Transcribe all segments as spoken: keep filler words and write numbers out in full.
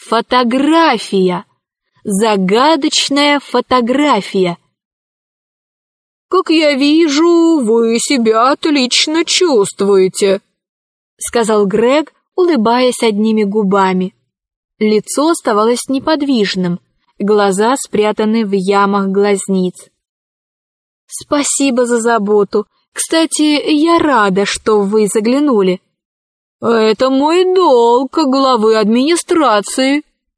Фотография! Загадочная фотография! «Как я вижу, вы себя отлично чувствуете», — сказал Грег, улыбаясь одними губами. Лицо оставалось неподвижным, глаза спрятаны в ямах глазниц. «Спасибо за заботу. Кстати, я рада, что вы заглянули». «Это мой долг главы администрации».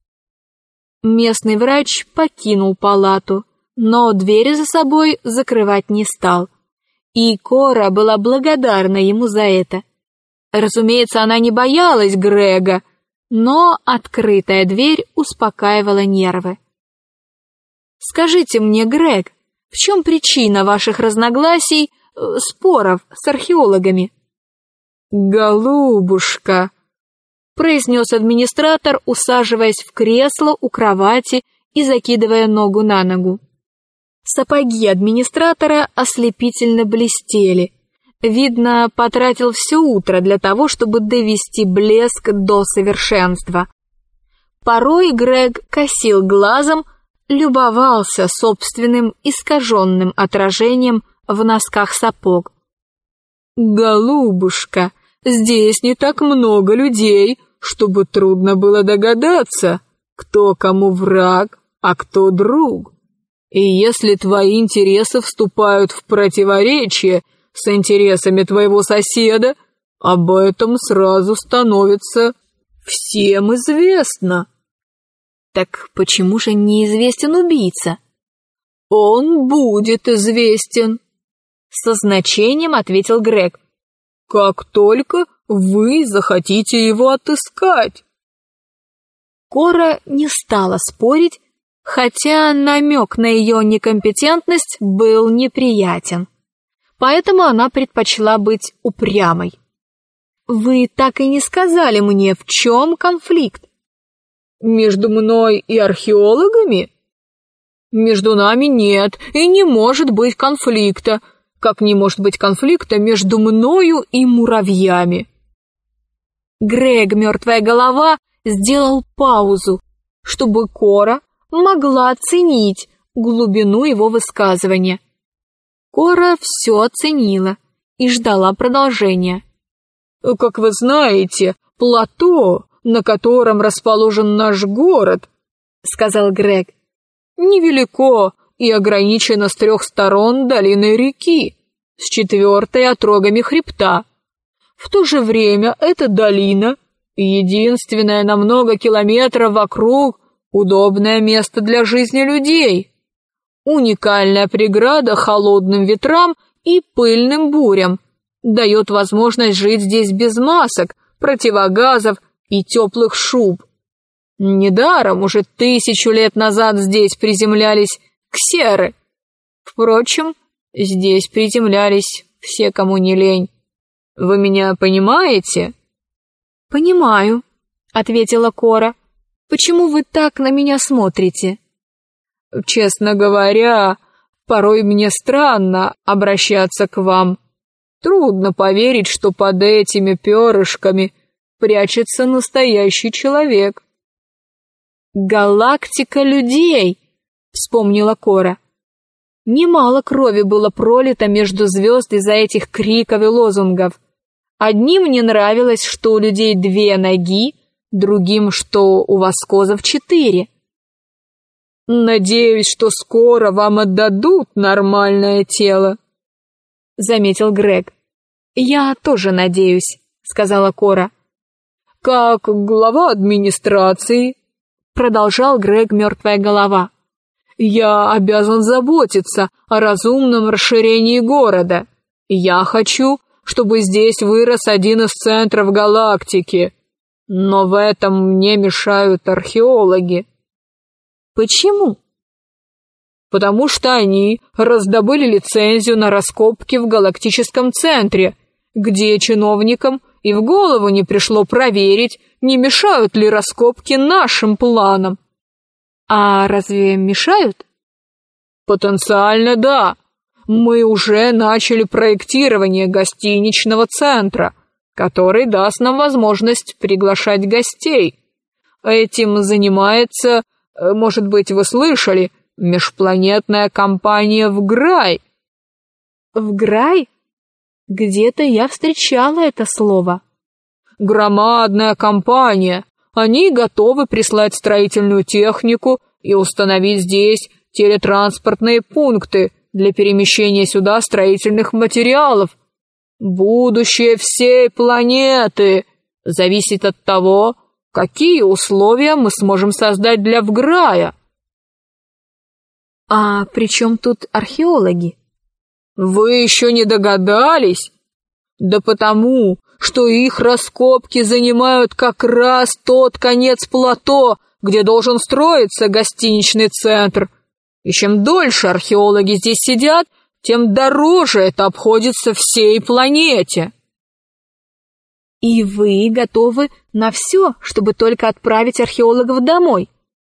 Местный врач покинул палату, но двери за собой закрывать не стал. И Кора была благодарна ему за это. Разумеется, она не боялась Грега, но открытая дверь успокаивала нервы. «Скажите мне, Грег, в чем причина ваших разногласий, споров с археологами?» «Голубушка», — произнес администратор, усаживаясь в кресло у кровати и закидывая ногу на ногу. Сапоги администратора ослепительно блестели. Видно, потратил все утро для того, чтобы довести блеск до совершенства. Порой Грег косил глазом, любовался собственным искаженным отражением в носках сапог. «Голубушка, здесь не так много людей, чтобы трудно было догадаться, кто кому враг, а кто друг. И если твои интересы вступают в противоречие с интересами твоего соседа, об этом сразу становится всем известно». «Так почему же неизвестен убийца?» «Он будет известен», — со значением ответил Грег, «как только вы захотите его отыскать». Кора не стала спорить, хотя намек на ее некомпетентность был неприятен. Поэтому она предпочла быть упрямой. «Вы так и не сказали мне, в чем конфликт?» «Между мной и археологами? Между нами нет и не может быть конфликта, как не может быть конфликта между мною и муравьями». Грег, мертвая голова, сделал паузу, чтобы Кора могла оценить глубину его высказывания. Кора все оценила и ждала продолжения. «Как вы знаете, плато, на котором расположен наш город, — сказал Грег, — невелико и ограничено с трех сторон долиной реки, с четвертой отрогами хребта. В то же время эта долина — единственное на много километров вокруг удобное место для жизни людей, уникальная преграда холодным ветрам и пыльным бурям, дает возможность жить здесь без масок, противогазов и теплых шуб. Недаром уже тысячу лет назад здесь приземлялись ксеры. Впрочем, здесь приземлялись все, кому не лень. Вы меня понимаете?» «Понимаю», — ответила Кора. «Почему вы так на меня смотрите?» «Честно говоря, порой мне странно обращаться к вам. Трудно поверить, что под этими перышками прячется настоящий человек». «Галактика людей», — вспомнила Кора. Немало крови было пролито между звезд из-за этих криков и лозунгов. Одним не нравилось, что у людей две ноги, другим, что у воскозов четыре. «Надеюсь, что скоро вам отдадут нормальное тело», — заметил Грег. «Я тоже надеюсь», — сказала Кора. «Как глава администрации», — продолжал Грег, мертвая голова, — «я обязан заботиться о разумном расширении города. Я хочу, чтобы здесь вырос один из центров галактики. Но в этом мне мешают археологи». «Почему?» «Потому что они раздобыли лицензию на раскопки в галактическом центре, где чиновникам и в голову не пришло проверить, не мешают ли раскопки нашим планам». «А разве мешают?» «Потенциально, да. Мы уже начали проектирование гостиничного центра, который даст нам возможность приглашать гостей. Этим занимается, может быть, вы слышали, межпланетная компания ВГРАЙ. ВГРАЙ? Где-то я встречала это слово. Громадная компания. Они готовы прислать строительную технику и установить здесь телетранспортные пункты для перемещения сюда строительных материалов. Будущее всей планеты зависит от того, какие условия мы сможем создать для ВГРАЯ. А при чем тут археологи? Вы еще не догадались? Да потому, что их раскопки занимают как раз тот конец плато, где должен строиться гостиничный центр. И чем дольше археологи здесь сидят, тем дороже это обходится всей планете. И вы готовы на все, чтобы только отправить археологов домой?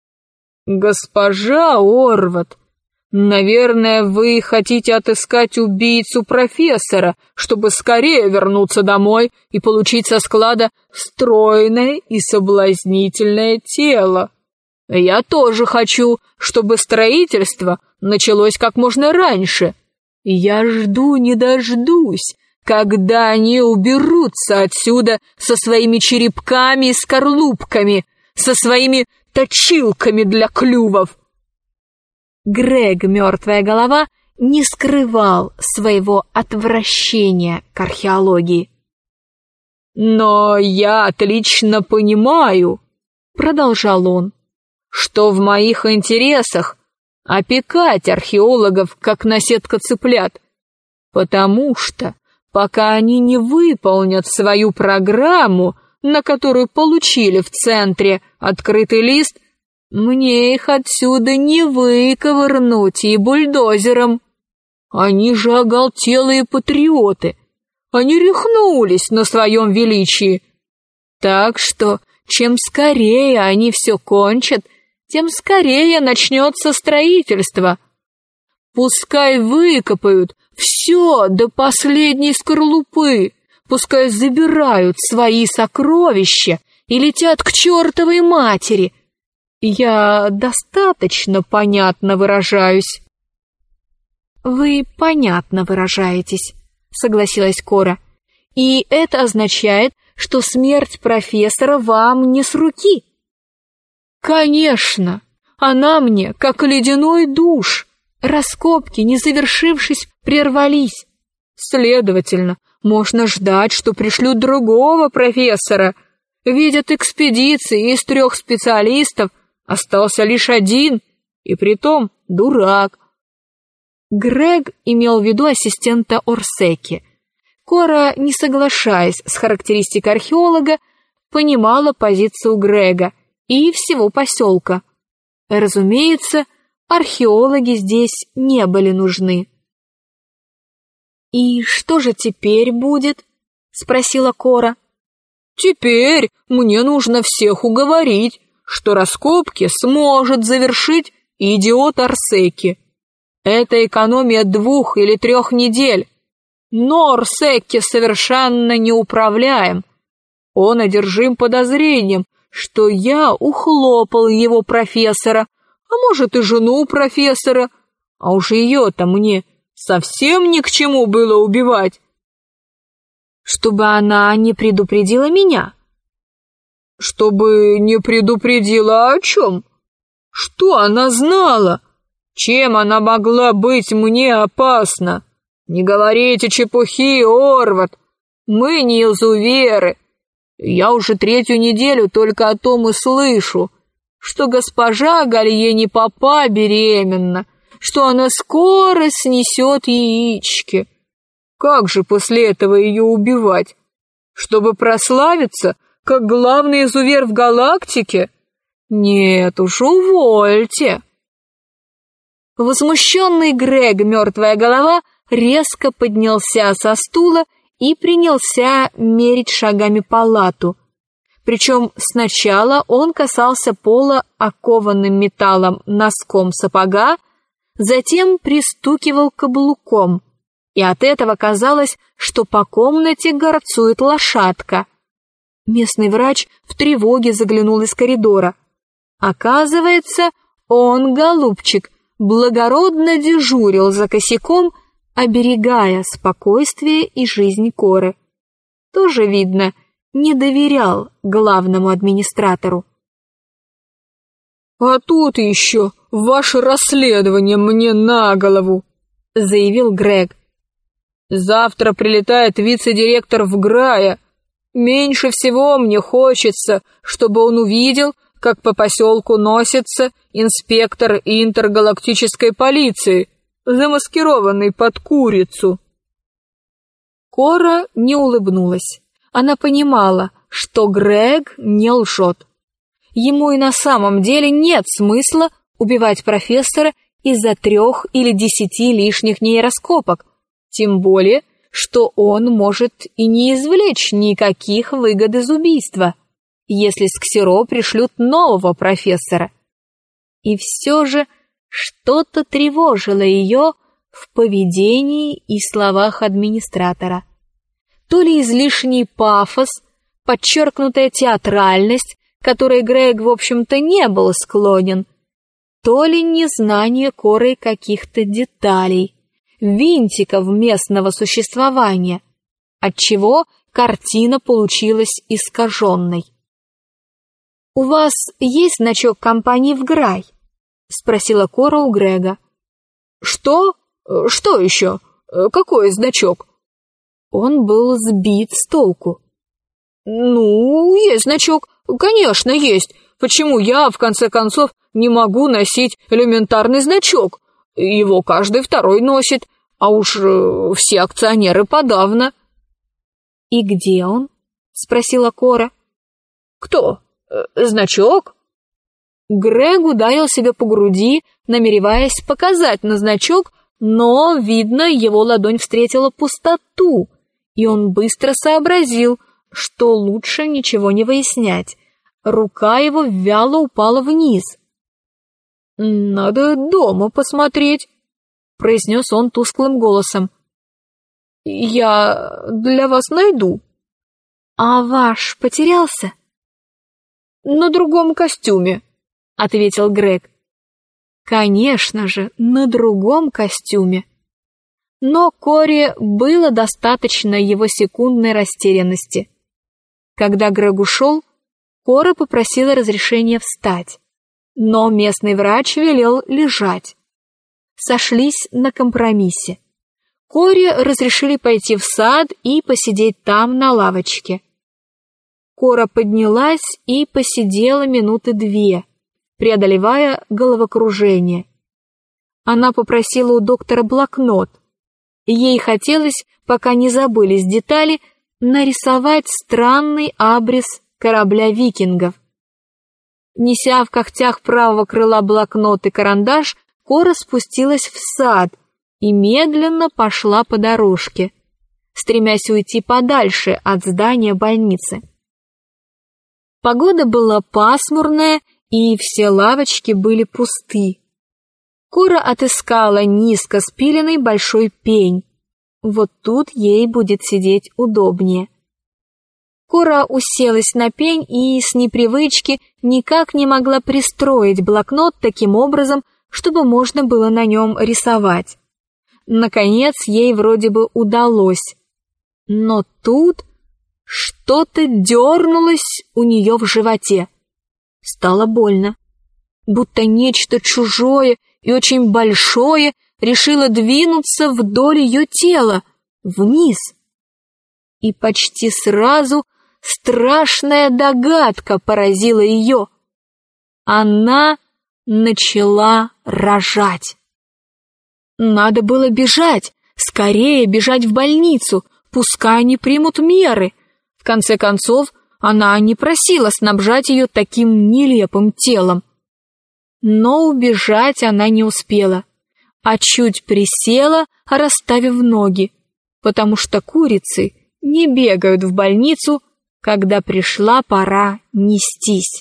Госпожа Орват, наверное, вы хотите отыскать убийцу профессора, чтобы скорее вернуться домой и получить со склада стройное и соблазнительное тело. Я тоже хочу, чтобы строительство началось как можно раньше. Я жду не дождусь, когда они уберутся отсюда со своими черепками и скорлупками, со своими точилками для клювов. Грег, мертвая голова, не скрывал своего отвращения к археологии. «Но я отлично понимаю», — продолжал он, «что в моих интересах опекать археологов, как наседка цыплят, потому что пока они не выполнят свою программу, на которую получили в центре открытый лист, мне их отсюда не выковырнуть и бульдозером. Они же оголтелые патриоты, они рехнулись на своем величии. Так что, чем скорее они все кончат, тем скорее начнется строительство. Пускай выкопают все до последней скорлупы, пускай забирают свои сокровища и летят к чертовой матери. Я достаточно понятно выражаюсь. Вы понятно выражаетесь, согласилась Кора. И это означает, что смерть профессора вам не с руки. Конечно, она мне как ледяной душ. Раскопки, не завершившись, прервались. Следовательно, можно ждать, что пришлют другого профессора. Ведь от экспедиции из трех специалистов остался лишь один, и притом дурак. Грег имел в виду ассистента Орсеки. Кора, не соглашаясь с характеристикой археолога, понимала позицию Грега и всего поселка. Разумеется, археологи здесь не были нужны. «И что же теперь будет?» — спросила Кора. «Теперь мне нужно всех уговорить, что раскопки сможет завершить идиот Орсеки. Это экономия двух или трех недель. Но Орсеки совершенно неуправляем. Он одержим подозрением, что я ухлопал его профессора, а может и жену профессора, а уж ее-то мне совсем ни к чему было убивать. Чтобы она не предупредила меня. Чтобы не предупредила о чем? Что она знала? Чем она могла быть мне опасна? Не говорите чепухи, Орват. Мы не изуверы. Я уже третью неделю только о том и слышу, что госпожа Гальени-Папа беременна, что она скоро снесет яички. Как же после этого ее убивать? Чтобы прославиться, как главный изувер в галактике? Нет уж, увольте. Возмущенный Грег, мертвая голова, резко поднялся со стула и принялся мерить шагами палату. Причем сначала он касался пола окованным металлом носком сапога, затем пристукивал каблуком, и от этого казалось, что по комнате горцует лошадка. Местный врач в тревоге заглянул из коридора. Оказывается, он, голубчик, благородно дежурил за косяком, оберегая спокойствие и жизнь Коры. Тоже, видно, не доверял главному администратору. «А тут еще ваше расследование мне на голову», — заявил Грег. «Завтра прилетает вице-директор в Грая. Меньше всего мне хочется, чтобы он увидел, как по поселку носится инспектор интергалактической полиции, замаскированный под курицу». Кора не улыбнулась. Она понимала, что Грег не лжет. Ему и на самом деле нет смысла убивать профессора из-за трех или десяти лишних нейроскопок, тем более, что он может и не извлечь никаких выгод из убийства, если с Ксиро пришлют нового профессора. И все же что-то тревожило ее в поведении и словах администратора. То ли излишний пафос, подчеркнутая театральность, которой Грег, в общем-то, не был склонен, то ли незнание Корой каких-то деталей, винтиков местного существования, отчего картина получилась искаженной. «У вас есть значок компании в Грай?» — спросила Кора у Грега. «Что? Что еще? Какой значок?» Он был сбит с толку. «Ну, есть значок, конечно, есть. Почему я, в конце концов, не могу носить элементарный значок? Его каждый второй носит, а уж э, все акционеры подавно». «И где он?» — спросила Кора. «Кто? Э, значок?» Грег ударил себя по груди, намереваясь показать на значок, но, видно, его ладонь встретила пустоту, и он быстро сообразил, что лучше ничего не выяснять. Рука его вяло упала вниз. «Надо дома посмотреть», — произнес он тусклым голосом. «Я для вас найду». «А ваш потерялся?» «На другом костюме», — ответил Грег. Конечно же, на другом костюме. Но Коре было достаточно его секундной растерянности. Когда Грег ушел, Кора попросила разрешения встать, но местный врач велел лежать. Сошлись на компромиссе. Коре разрешили пойти в сад и посидеть там на лавочке. Кора поднялась и посидела минуты две, преодолевая головокружение. Она попросила у доктора блокнот. Ей хотелось, пока не забылись детали, нарисовать странный абрис корабля викингов. Неся в когтях правого крыла блокнот и карандаш, Кора спустилась в сад и медленно пошла по дорожке, стремясь уйти подальше от здания больницы. Погода была пасмурная, и все лавочки были пусты. Кора отыскала низко спиленный большой пень. Вот тут ей будет сидеть удобнее. Кора уселась на пень и с непривычки никак не могла пристроить блокнот таким образом, чтобы можно было на нем рисовать. Наконец, ей вроде бы удалось. Но тут что-то дернулось у нее в животе. Стало больно, будто нечто чужое и очень большое решило двинуться вдоль ее тела, вниз. И почти сразу страшная догадка поразила ее. Она начала рожать. Надо было бежать, скорее бежать в больницу, пускай они примут меры. В конце концов, она не просила снабжать ее таким нелепым телом. Но убежать она не успела, а чуть присела, расставив ноги, потому что курицы не бегают в больницу, когда пришла пора нестись.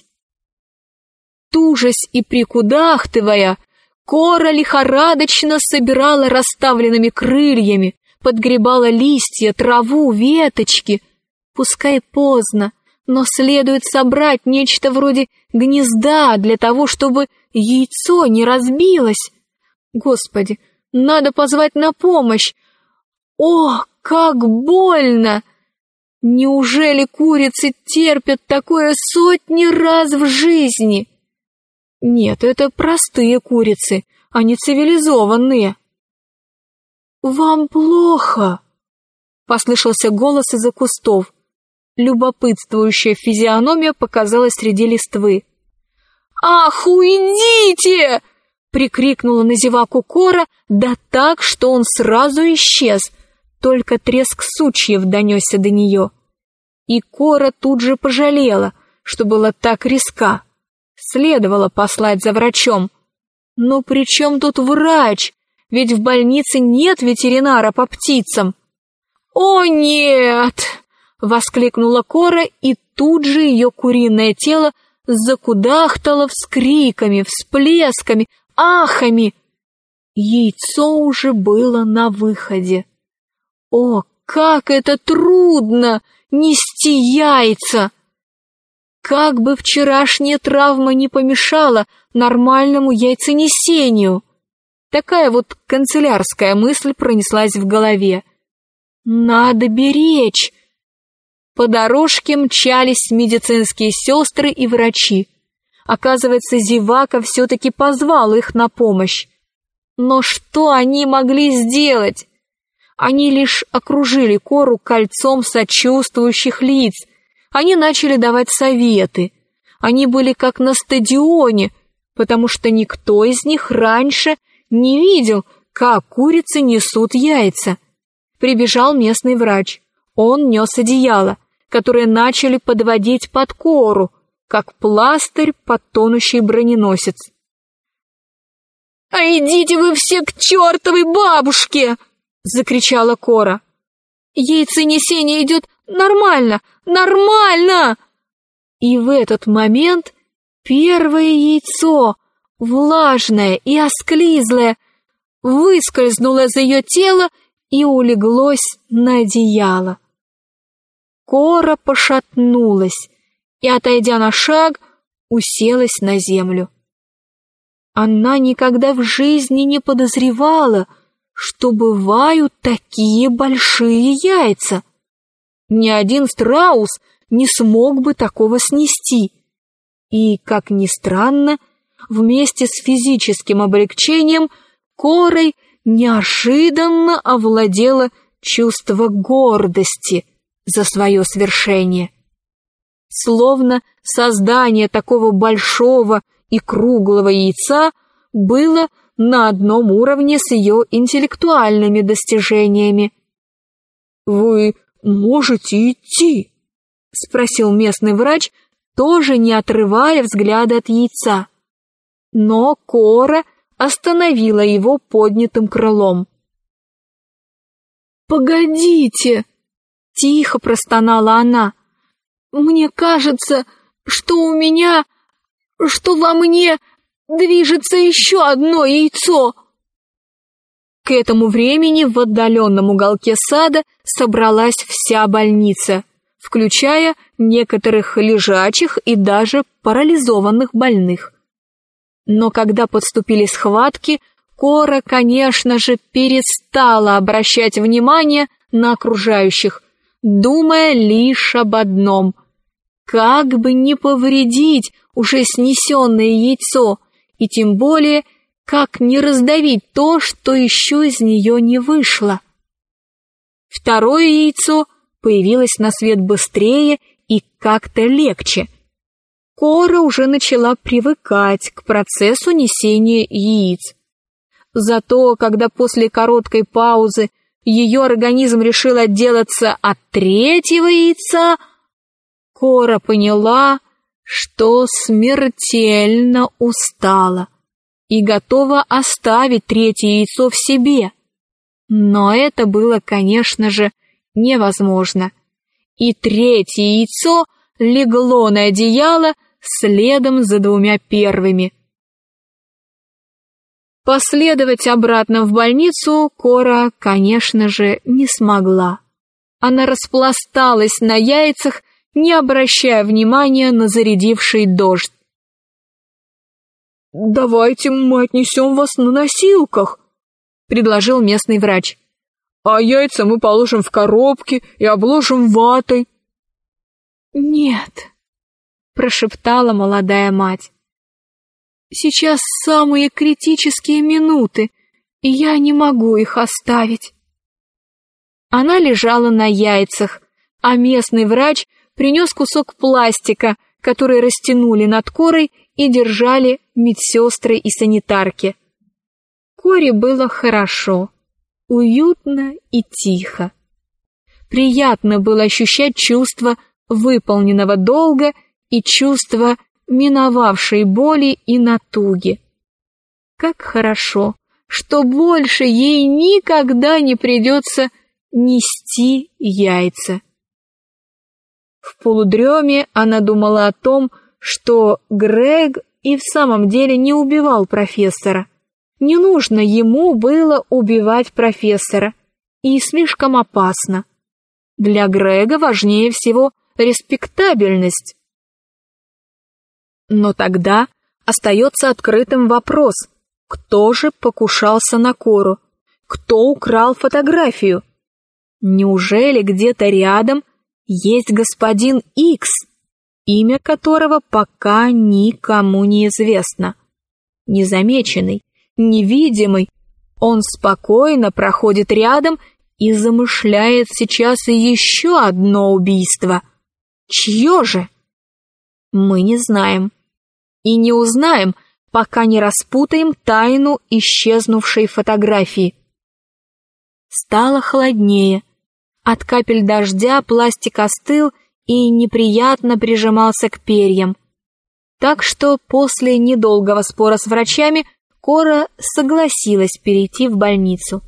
Тужась и прикудахтывая, Кора лихорадочно собирала расставленными крыльями, подгребала листья, траву, веточки. Пускай поздно, но следует собрать нечто вроде гнезда для того, чтобы яйцо не разбилось. Господи, надо позвать на помощь. О, как больно! Неужели курицы терпят такое сотни раз в жизни? Нет, это простые курицы, они цивилизованные. «Вам плохо?» — послышался голос из-за кустов. Любопытствующая физиономия показалась среди листвы. «Ах, уйдите!» — прикрикнула на зеваку Кора, да так, что он сразу исчез, только треск сучьев донесся до нее. И Кора тут же пожалела, что была так резка. Следовало послать за врачом. Но при чем тут врач? Ведь в больнице нет ветеринара по птицам. «О, нет!» — воскликнула Кора, и тут же ее куриное тело закудахтало вскриками, всплесками, ахами. Яйцо уже было на выходе. О, как это трудно нести яйца! Как бы вчерашняя травма не помешала нормальному яйценесению. Такая вот канцелярская мысль пронеслась в голове. Надо беречь. По дорожке мчались медицинские сестры и врачи. Оказывается, зевака все-таки позвал их на помощь. Но что они могли сделать? Они лишь окружили Кору кольцом сочувствующих лиц. Они начали давать советы. Они были как на стадионе, потому что никто из них раньше не видел, как курицы несут яйца. Прибежал местный врач. Он нес одеяло, которое начали подводить под Кору, как пластырь под тонущий броненосец. «А идите вы все к чертовой бабушке!» — закричала Кора. «Яйценесение идет нормально, нормально!» И в этот момент первое яйцо, влажное и осклизлое, выскользнуло из ее тела и улеглось на одеяло. Кора пошатнулась и, отойдя на шаг, уселась на землю. Она никогда в жизни не подозревала, что бывают такие большие яйца. Ни один страус не смог бы такого снести. И, как ни странно, вместе с физическим облегчением Корой неожиданно овладело чувство гордости за свое свершение. Словно создание такого большого и круглого яйца было на одном уровне с ее интеллектуальными достижениями. «Вы можете идти?» — спросил местный врач, тоже не отрывая взгляда от яйца. Но Кора остановила его поднятым крылом. «Погодите!» — тихо простонала она. «Мне кажется, что у меня, что во мне движется еще одно яйцо!» К этому времени в отдаленном уголке сада собралась вся больница, включая некоторых лежачих и даже парализованных больных. Но когда подступили схватки, Кора, конечно же, перестала обращать внимание на окружающих, думая лишь об одном — как бы не повредить уже снесенное яйцо, и тем более, как не раздавить то, что еще из нее не вышло. Второе яйцо появилось на свет быстрее и как-то легче. Кора уже начала привыкать к процессу несения яиц. Зато, когда после короткой паузы ее организм решил отделаться от третьего яйца, Кора поняла, что смертельно устала и готова оставить третье яйцо в себе. Но это было, конечно же, невозможно. И третье яйцо легло на одеяло следом за двумя первыми. Последовать обратно в больницу Кора, конечно же, не смогла. Она распласталась на яйцах, не обращая внимания на зарядивший дождь. «Давайте мы отнесем вас на носилках», — предложил местный врач. «А яйца мы положим в коробки и обложим ватой». «Нет», — прошептала молодая мать. «Сейчас самые критические минуты, и я не могу их оставить». Она лежала на яйцах, а местный врач принес кусок пластика, который растянули над Корой и держали медсестры и санитарки. Коре было хорошо, уютно и тихо. Приятно было ощущать чувство выполненного долга и чувство миновавшей боли и натуги. Как хорошо, что больше ей никогда не придется нести яйца. В полудреме она думала о том, что Грег и в самом деле не убивал профессора. Не нужно ему было убивать профессора, и слишком опасно. Для Грега важнее всего респектабельность. Но тогда остается открытым вопрос, кто же покушался на Кору, кто украл фотографию? Неужели где-то рядом есть господин Икс, имя которого пока никому не известно? Незамеченный, невидимый, он спокойно проходит рядом и замышляет сейчас и еще одно убийство. Чье же? Мы не знаем. И не узнаем, пока не распутаем тайну исчезнувшей фотографии. Стало холоднее. От капель дождя пластик остыл и неприятно прижимался к перьям. Так что после недолгого спора с врачами Кора согласилась перейти в больницу.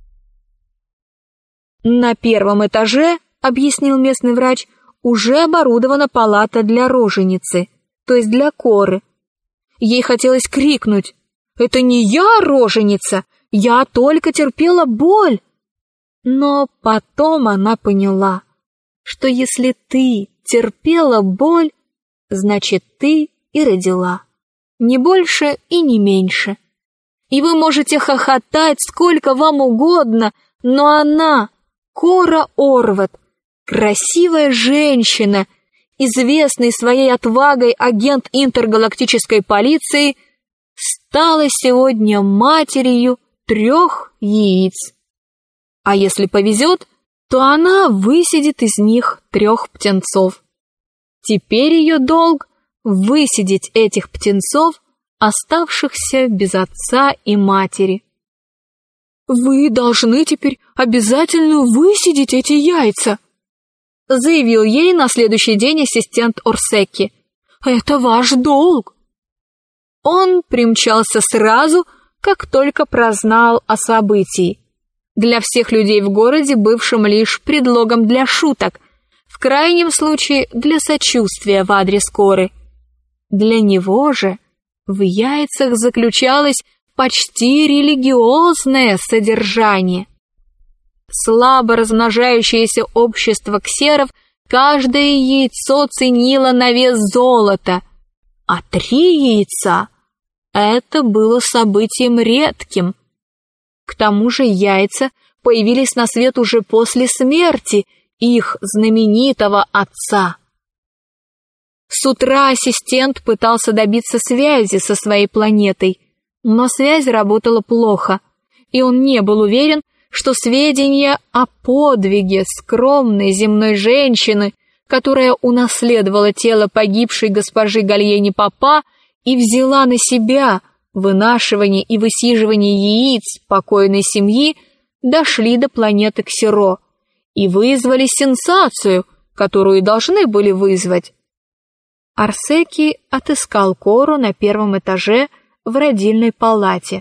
На первом этаже, объяснил местный врач, уже оборудована палата для роженицы, то есть для Коры. Ей хотелось крикнуть: «Это не я роженица, я только терпела боль!» Но потом она поняла, что если ты терпела боль, значит ты и родила, не больше и не меньше. И вы можете хохотать сколько вам угодно, но она, Кора Орват, красивая женщина, известный своей отвагой агент интергалактической полиции, стала сегодня матерью трех яиц. А если повезет, то она высидит из них трех птенцов. Теперь ее долг — высидеть этих птенцов, оставшихся без отца и матери. «Вы должны теперь обязательно высидеть эти яйца», — заявил ей на следующий день ассистент Орсеки. «Это ваш долг». Он примчался сразу, как только прознал о событии. Для всех людей в городе, бывшим лишь предлогом для шуток, в крайнем случае для сочувствия в адрес Коры. Для него же в яйцах заключалось почти религиозное содержание. Слабо размножающееся общество ксеров каждое яйцо ценило на вес золота, а три яйца — это было событием редким. К тому же яйца появились на свет уже после смерти их знаменитого отца. С утра ассистент пытался добиться связи со своей планетой, но связь работала плохо, и он не был уверен, что сведения о подвиге скромной земной женщины, которая унаследовала тело погибшей госпожи Гальени Папа и взяла на себя вынашивание и высиживание яиц покойной семьи, дошли до планеты Ксеро и вызвали сенсацию, которую должны были вызвать. Орсеки отыскал Кору на первом этаже в родильной палате.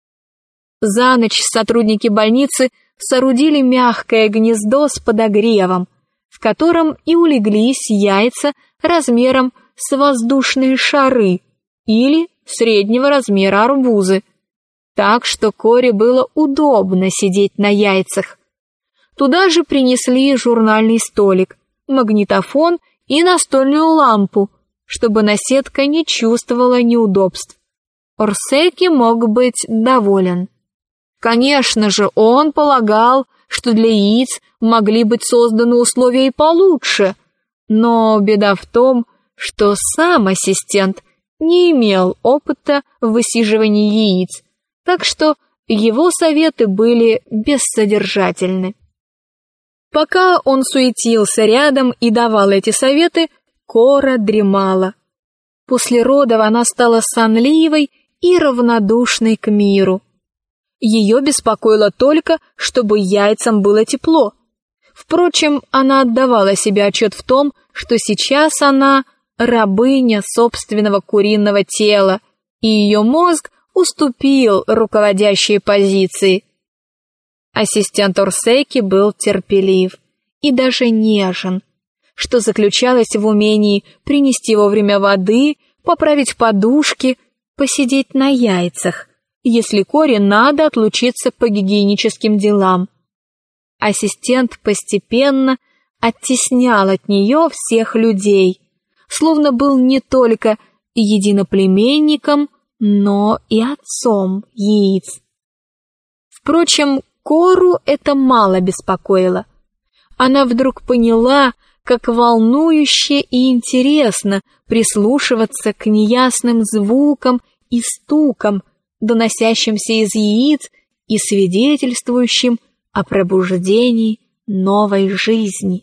За ночь сотрудники больницы соорудили мягкое гнездо с подогревом, в котором и улеглись яйца размером с воздушные шары или среднего размера арбузы, так что Коре было удобно сидеть на яйцах. Туда же принесли журнальный столик, магнитофон и настольную лампу, чтобы наседка не чувствовала неудобств. Орсеки мог быть доволен. Конечно же, он полагал, что для яиц могли быть созданы условия и получше, но беда в том, что сам ассистент не имел опыта в высиживании яиц, так что его советы были бессодержательны. Пока он суетился рядом и давал эти советы, Кора дремала. После родов она стала сонливой и равнодушной к миру. Ее беспокоило только, чтобы яйцам было тепло. Впрочем, она отдавала себе отчет в том, что сейчас она рабыня собственного куриного тела, и ее мозг уступил руководящие позиции. Ассистент Орсеки был терпелив и даже нежен, что заключалось в умении принести вовремя воды, поправить подушки, посидеть на яйцах, если Коре надо отлучиться по гигиеническим делам. Ассистент постепенно оттеснял от нее всех людей, словно был не только единоплеменником, но и отцом яиц. Впрочем, Кору это мало беспокоило. Она вдруг поняла, как волнующе и интересно прислушиваться к неясным звукам и стукам, доносящимся из яиц и свидетельствующим о пробуждении новой жизни.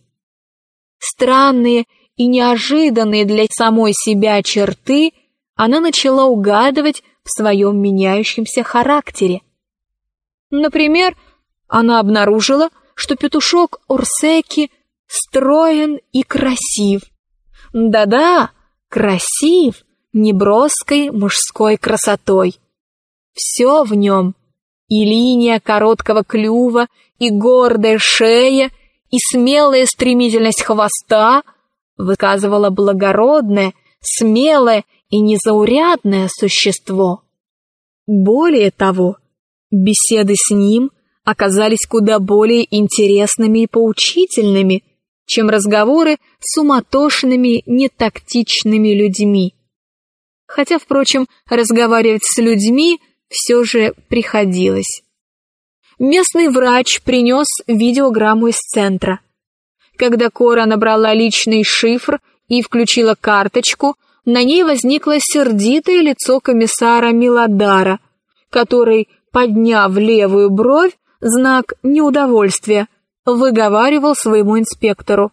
Странные и неожиданные для самой себя черты она начала угадывать в своем меняющемся характере. Например, она обнаружила, что петушок Орсеки строен и красив. Да-да, красив, неброской мужской красотой. Все в нем, и линия короткого клюва, и гордая шея, и смелая стремительность хвоста выказывала благородное, смелое и незаурядное существо. Более того, беседы с ним оказались куда более интересными и поучительными, чем разговоры с суматошными, нетактичными людьми. Хотя, впрочем, разговаривать с людьми все же приходилось. Местный врач принес видеограмму из центра. Когда Кора набрала личный шифр и включила карточку, на ней возникло сердитое лицо комиссара Миладара, который, подняв левую бровь, знак неудовольствия, выговаривал своему инспектору: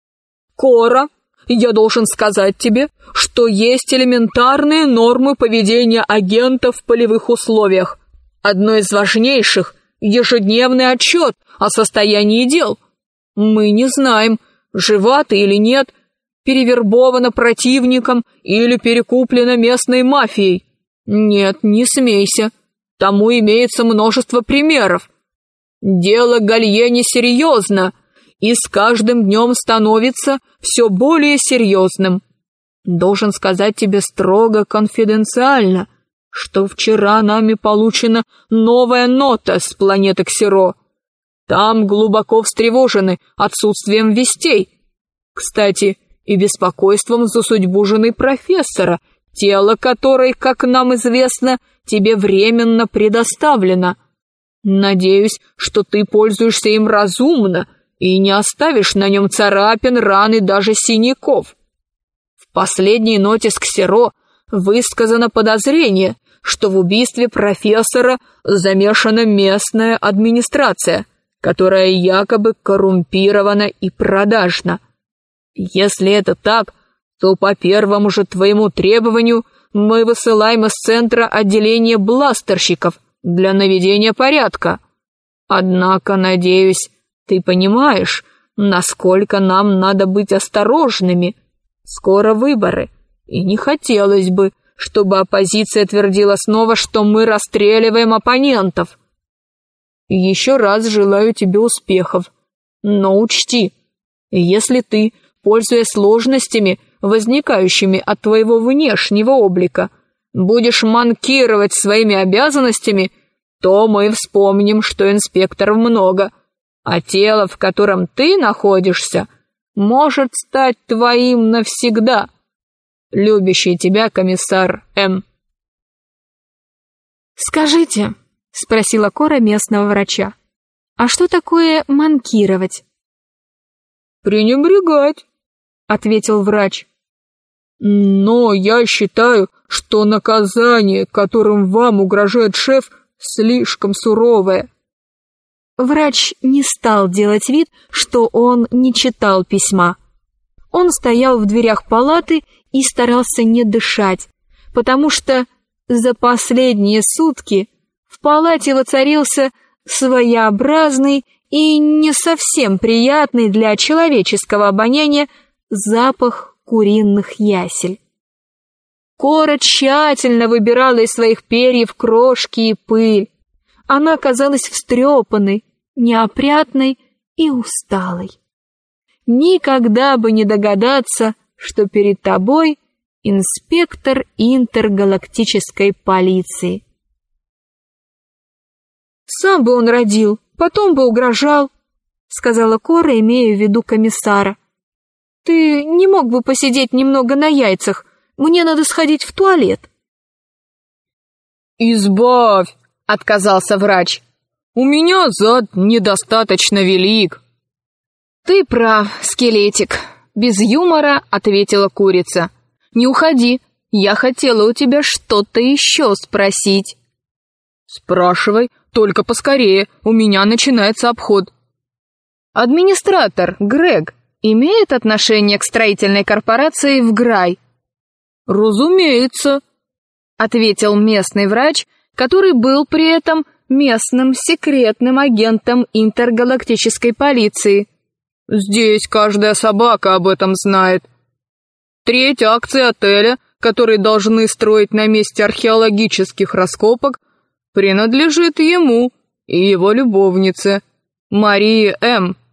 «Кора, я должен сказать тебе, что есть элементарные нормы поведения агента в полевых условиях. Одно из важнейших – ежедневный отчет о состоянии дел. Мы не знаем, жива ты или нет, перевербована противником или перекуплена местной мафией. Нет, не смейся, тому имеется множество примеров. Дело Гальени серьезно, и с каждым днем становится все более серьезным. Должен сказать тебе строго конфиденциально, что вчера нами получена новая нота с планеты Ксиро. Там глубоко встревожены отсутствием вестей. Кстати, и беспокойством за судьбу жены профессора, тело которой, как нам известно, тебе временно предоставлено. Надеюсь, что ты пользуешься им разумно и не оставишь на нем царапин, ран и даже синяков. В последней ноте с Ксиро высказано подозрение, что в убийстве профессора замешана местная администрация, которая якобы коррумпирована и продажна. Если это так, то по первому же твоему требованию мы высылаем из центра отделение бластерщиков для наведения порядка. Однако, надеюсь, ты понимаешь, насколько нам надо быть осторожными. Скоро выборы, и не хотелось бы, чтобы оппозиция твердила снова, что мы расстреливаем оппонентов. Еще раз желаю тебе успехов, но учти, если ты, пользуясь сложностями, возникающими от твоего внешнего облика, будешь манкировать своими обязанностями, то мы вспомним, что инспекторов много, а тело, в котором ты находишься, может стать твоим навсегда. Любящий тебя комиссар М. «Скажите», — спросила Кора местного врача, «а что такое манкировать?» «Пренебрегать», — ответил врач. «Но я считаю, что наказание, которым вам угрожает шеф, слишком суровое». Врач не стал делать вид, что он не читал письма. Он стоял в дверях палаты и старался не дышать, потому что за последние сутки в палате воцарился своеобразный и не совсем приятный для человеческого обоняния запах куриных ясель. Кора тщательно выбирала из своих перьев крошки и пыль. Она казалась встрепанной, неопрятной и усталой. Никогда бы не догадаться, что перед тобой инспектор интергалактической полиции. «Сам бы он родил, потом бы угрожал», — сказала Кора, имея в виду комиссара. «Ты не мог бы посидеть немного на яйцах? Мне надо сходить в туалет». «Избавь», — отказался врач. «У меня зад недостаточно велик». «Ты прав, скелетик», — без юмора ответила курица. «Не уходи, я хотела у тебя что-то еще спросить». «Спрашивай, только поскорее, у меня начинается обход». «Администратор Грег имеет отношение к строительной корпорации в Грай?» «Разумеется», — ответил местный врач, который был при этом местным секретным агентом интергалактической полиции. «Здесь каждая собака об этом знает. Треть акций отеля, которые должны строить на месте археологических раскопок, принадлежит ему и его любовнице, Марии М.